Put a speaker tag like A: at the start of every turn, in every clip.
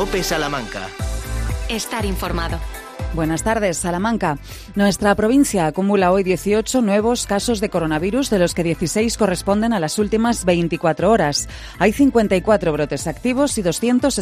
A: COPE Salamanca.
B: Estar informado.
C: Buenas tardes, Salamanca. Nuestra provincia acumula hoy 18 nuevos casos de coronavirus, de los que 16 corresponden a las últimas 24 horas. Hay 54 brotes activos y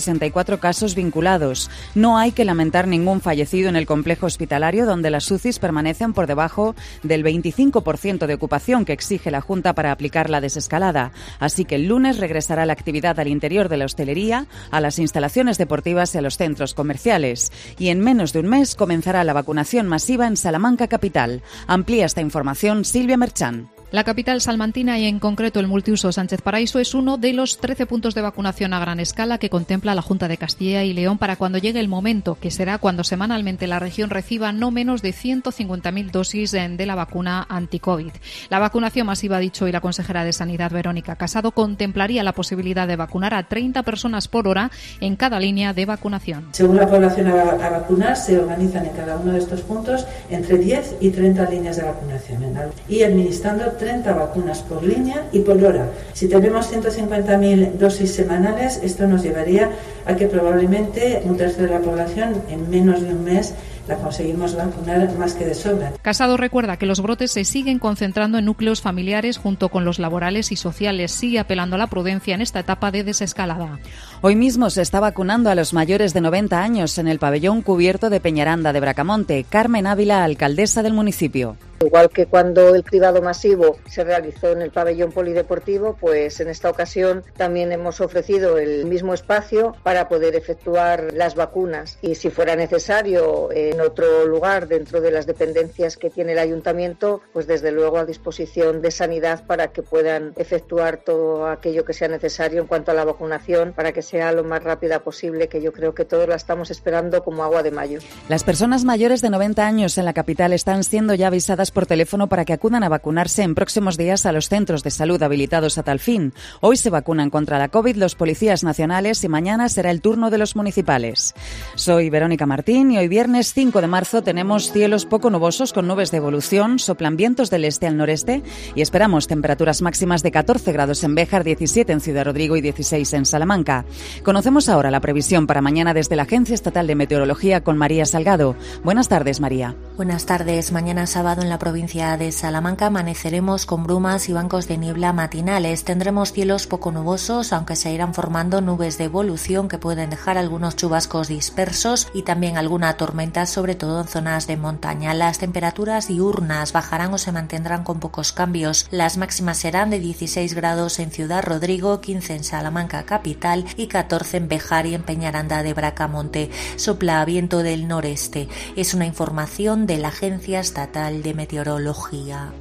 C: 264 casos vinculados. No hay que lamentar ningún fallecido en el complejo hospitalario, donde las UCIs permanecen por debajo del 25% de ocupación que exige la Junta para aplicar la desescalada. Así que el lunes regresará la actividad al interior de la hostelería, a las instalaciones deportivas y a los centros comerciales. Y en menos de un mes comenzará la vacunación masiva en Salamanca capital. Amplía esta información Silvia Merchán.
D: La capital salmantina y en concreto el multiuso Sánchez Paraíso es uno de los 13 puntos de vacunación a gran escala que contempla la Junta de Castilla y León para cuando llegue el momento, que será cuando semanalmente la región reciba no menos de 150.000 dosis de la vacuna anti-COVID. La vacunación masiva, ha dicho hoy la consejera de Sanidad, Verónica Casado, contemplaría la posibilidad de vacunar a 30 personas por hora en cada línea de vacunación.
E: Según la población a vacunar, se organizan en cada uno de estos puntos entre 10 y 30 líneas de vacunación y administrando 30 vacunas por línea y por hora. Si tenemos 150.000 dosis semanales, esto nos llevaría a que probablemente un tercio de la población en menos de un mes la conseguimos vacunar más que de sobra.
D: Casado recuerda que los brotes se siguen concentrando en núcleos familiares junto con los laborales y sociales. Sigue apelando a la prudencia en esta etapa de desescalada.
C: Hoy mismo se está vacunando a los mayores de 90 años en el pabellón cubierto de Peñaranda de Bracamonte. Carmen Ávila, alcaldesa del municipio.
F: Igual que cuando el cribado masivo se realizó en el pabellón polideportivo, pues en esta ocasión también hemos ofrecido el mismo espacio para poder efectuar las vacunas. Y si fuera necesario en otro lugar dentro de las dependencias que tiene el ayuntamiento, pues desde luego a disposición de Sanidad para que puedan efectuar todo aquello que sea necesario en cuanto a la vacunación para que sea lo más rápida posible, que yo creo que todos la estamos esperando como agua de mayo.
C: Las personas mayores de 90 años en la capital están siendo ya avisadas por teléfono para que acudan a vacunarse en próximos días a los centros de salud habilitados a tal fin. Hoy se vacunan contra la COVID los policías nacionales y mañana será el turno de los municipales. Soy Verónica Martín y hoy viernes 5 de marzo tenemos cielos poco nubosos con nubes de evolución, soplan vientos del este al noreste y esperamos temperaturas máximas de 14 grados en Béjar, 17 en Ciudad Rodrigo y 16 en Salamanca. Conocemos ahora la previsión para mañana desde la Agencia Estatal de Meteorología con María Salgado. Buenas tardes, María.
G: Buenas tardes. Mañana sábado en la provincia de Salamanca amaneceremos con brumas y bancos de niebla matinales. Tendremos cielos poco nubosos, aunque se irán formando nubes de evolución que pueden dejar algunos chubascos dispersos y también alguna tormenta, sobre todo en zonas de montaña. Las temperaturas diurnas bajarán o se mantendrán con pocos cambios. Las máximas serán de 16 grados en Ciudad Rodrigo, 15 en Salamanca capital y 14 en Béjar y en Peñaranda de Bracamonte. Sopla viento del noreste. Es una información de la Agencia Estatal de Meteorología.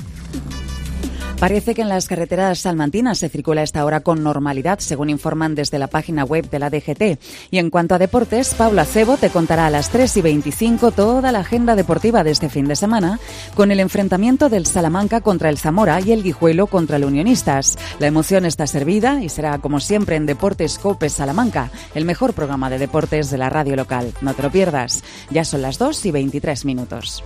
C: Parece que en las carreteras salmantinas se circula a esta hora con normalidad, según informan desde la página web de la DGT. Y en cuanto a deportes, Paula Cebo te contará a las 3:25 toda la agenda deportiva de este fin de semana, con el enfrentamiento del Salamanca contra el Zamora y el Guijuelo contra el Unionistas. La emoción está servida y será, como siempre, en Deportes COPE Salamanca, el mejor programa de deportes de la radio local. No te lo pierdas. Ya son las 2:23.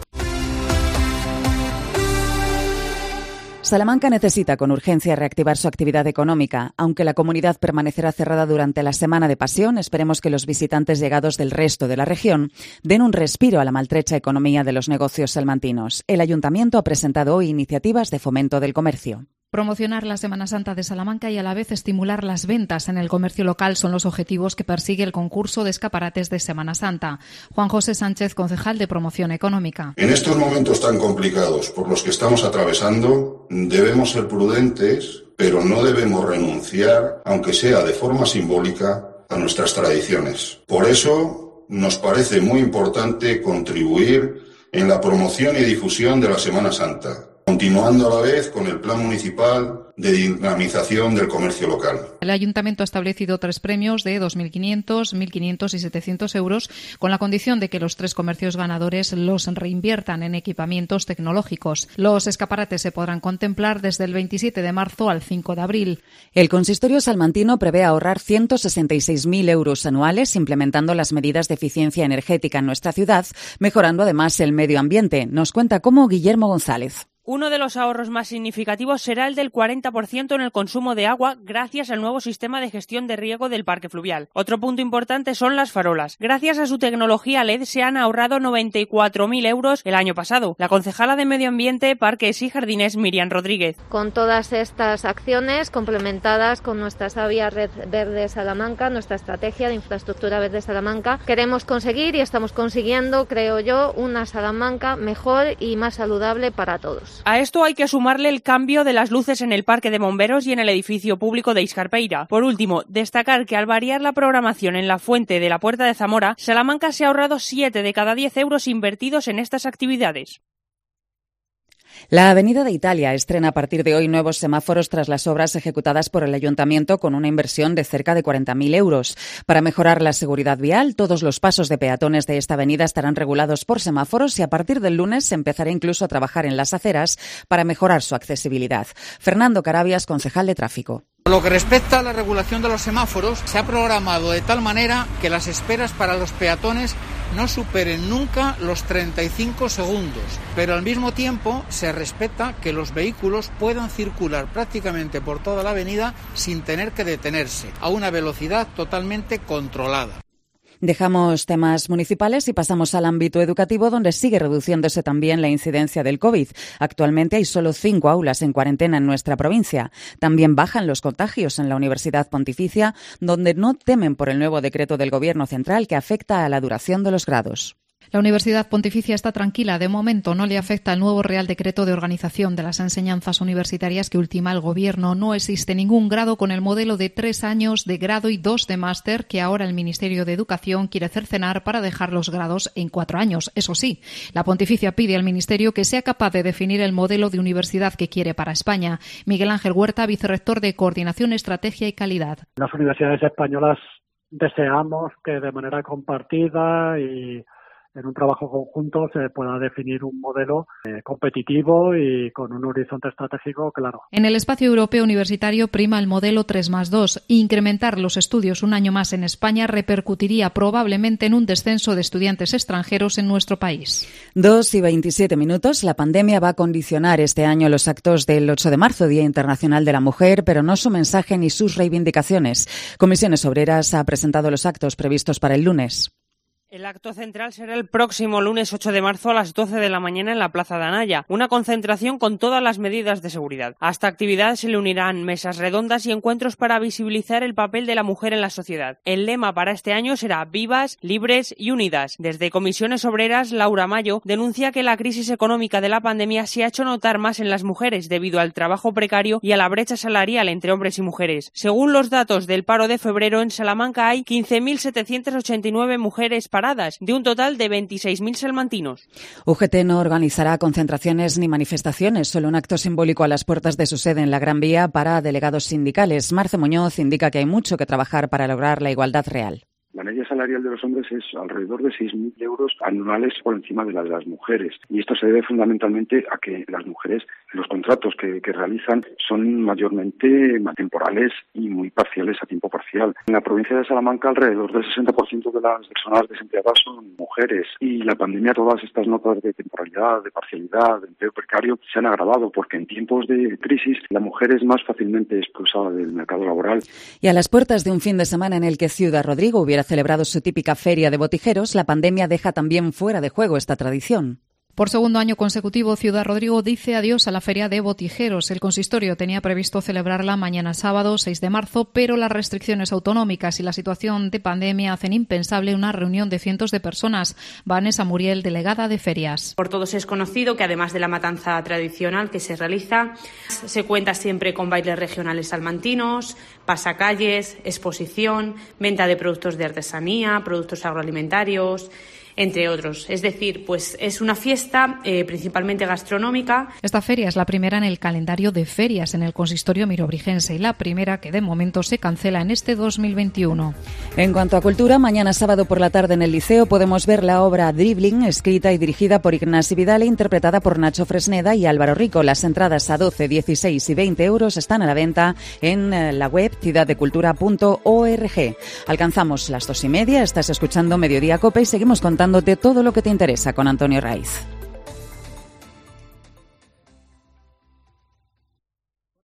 C: Salamanca necesita con urgencia reactivar su actividad económica. Aunque la comunidad permanecerá cerrada durante la Semana de Pasión, esperemos que los visitantes llegados del resto de la región den un respiro a la maltrecha economía de los negocios salmantinos. El Ayuntamiento ha presentado hoy iniciativas de fomento del comercio.
D: Promocionar la Semana Santa de Salamanca y a la vez estimular las ventas en el comercio local son los objetivos que persigue el concurso de escaparates de Semana Santa. Juan José Sánchez, concejal de Promoción Económica.
H: En estos momentos tan complicados por los que estamos atravesando, debemos ser prudentes, pero no debemos renunciar, aunque sea de forma simbólica, a nuestras tradiciones. Por eso, nos parece muy importante contribuir en la promoción y difusión de la Semana Santa, continuando a la vez con el Plan Municipal de Dinamización del Comercio Local.
D: El Ayuntamiento ha establecido 3 premios de 2.500, 1.500 y 700 euros, con la condición de que los 3 comercios ganadores los reinviertan en equipamientos tecnológicos. Los escaparates se podrán contemplar desde el 27 de marzo al 5 de abril.
C: El consistorio salmantino prevé ahorrar 166.000 euros anuales implementando las medidas de eficiencia energética en nuestra ciudad, mejorando además el medio ambiente. Nos cuenta cómo Guillermo González.
A: Uno de los ahorros más significativos será el del 40% en el consumo de agua gracias al nuevo sistema de gestión de riego del parque fluvial. Otro punto importante son las farolas. Gracias a su tecnología LED se han ahorrado 94.000 euros el año pasado. La concejala de Medio Ambiente, Parques y Jardines, Miriam Rodríguez.
I: Con todas estas acciones complementadas con nuestra sabia Red Verde Salamanca, nuestra estrategia de infraestructura verde Salamanca, queremos conseguir y estamos consiguiendo, creo yo, una Salamanca mejor y más saludable para todos.
A: A esto hay que sumarle el cambio de las luces en el parque de bomberos y en el edificio público de Iscarpeira. Por último, destacar que al variar la programación en la fuente de la Puerta de Zamora, Salamanca se ha ahorrado 7 de cada 10 euros invertidos en estas actividades.
C: La Avenida de Italia estrena a partir de hoy nuevos semáforos tras las obras ejecutadas por el Ayuntamiento con una inversión de cerca de 40.000 euros. Para mejorar la seguridad vial, todos los pasos de peatones de esta avenida estarán regulados por semáforos y a partir del lunes se empezará incluso a trabajar en las aceras para mejorar su accesibilidad. Fernando Carabias, concejal de Tráfico.
J: Por lo que respecta a la regulación de los semáforos, se ha programado de tal manera que las esperas para los peatones no superen nunca los 35 segundos, pero al mismo tiempo se respeta que los vehículos puedan circular prácticamente por toda la avenida sin tener que detenerse, a una velocidad totalmente controlada.
C: Dejamos temas municipales y pasamos al ámbito educativo, donde sigue reduciéndose también la incidencia del COVID. Actualmente hay solo 5 aulas en cuarentena en nuestra provincia. También bajan los contagios en la Universidad Pontificia, donde no temen por el nuevo decreto del Gobierno central que afecta a la duración de los grados.
D: La Universidad Pontificia está tranquila. De momento no le afecta el nuevo Real Decreto de Organización de las Enseñanzas Universitarias que ultima el Gobierno. No existe ningún grado con el modelo de 3 años de grado y 2 de máster que ahora el Ministerio de Educación quiere cercenar para dejar los grados en 4 años. Eso sí, la Pontificia pide al Ministerio que sea capaz de definir el modelo de universidad que quiere para España. Miguel Ángel Huerta, vicerrector de Coordinación, Estrategia y Calidad.
K: Las universidades españolas deseamos que de manera compartida y en un trabajo conjunto se pueda definir un modelo competitivo y con un horizonte estratégico claro.
D: En el espacio europeo universitario prima el modelo 3+2. Incrementar los estudios un año más en España repercutiría probablemente en un descenso de estudiantes extranjeros en nuestro país.
C: 2:27. La pandemia va a condicionar este año los actos del 8 de marzo, Día Internacional de la Mujer, pero no su mensaje ni sus reivindicaciones. Comisiones Obreras ha presentado los actos previstos para el lunes.
A: El acto central será el próximo lunes 8 de marzo a las 12 de la mañana en la Plaza de Anaya, una concentración con todas las medidas de seguridad. A esta actividad se le unirán mesas redondas y encuentros para visibilizar el papel de la mujer en la sociedad. El lema para este año será Vivas, Libres y Unidas. Desde Comisiones Obreras, Laura Mayo denuncia que la crisis económica de la pandemia se ha hecho notar más en las mujeres debido al trabajo precario y a la brecha salarial entre hombres y mujeres. Según los datos del paro de febrero, en Salamanca hay 15.789 mujeres paradas, de un total de 26.000 salmantinos.
C: UGT no organizará concentraciones ni manifestaciones, solo un acto simbólico a las puertas de su sede en la Gran Vía para delegados sindicales. Marce Muñoz indica que hay mucho que trabajar para lograr la igualdad real.
L: La media salarial de los hombres es alrededor de 6.000 euros anuales por encima de la de las mujeres. Y esto se debe fundamentalmente a que las mujeres, los contratos que realizan son mayormente temporales y muy parciales a tiempo parcial. En la provincia de Salamanca alrededor del 60% de las personas desempleadas son mujeres. Y la pandemia, todas estas notas de temporalidad, de parcialidad, de empleo precario se han agravado porque en tiempos de crisis la mujer es más fácilmente expulsada del mercado laboral.
C: Y a las puertas de un fin de semana en el que Ciudad Rodrigo hubiera celebrado su típica feria de botijeros, la pandemia deja también fuera de juego esta tradición.
D: Por segundo año consecutivo, Ciudad Rodrigo dice adiós a la Feria de Botijeros. El consistorio tenía previsto celebrarla mañana sábado 6 de marzo, pero las restricciones autonómicas y la situación de pandemia hacen impensable una reunión de cientos de personas. Vanessa Muriel, delegada de ferias.
M: Por todos es conocido que además de la matanza tradicional que se realiza, se cuenta siempre con bailes regionales salmantinos, pasacalles, exposición, venta de productos de artesanía, productos agroalimentarios, entre otros. Es decir, pues es una fiesta principalmente gastronómica.
D: Esta feria es la primera en el calendario de ferias en el consistorio mirobrigense y la primera que de momento se cancela en este 2021.
C: En cuanto a cultura, mañana sábado por la tarde en el Liceo podemos ver la obra Dribbling, escrita y dirigida por Ignasi Vidal e interpretada por Nacho Fresneda y Álvaro Rico. Las entradas a 12, 16 y 20 euros están a la venta en la web ciudaddecultura.org. Alcanzamos las 2:30, estás escuchando Mediodía Cope y seguimos contándote todo lo que te interesa con Antonio Raiz.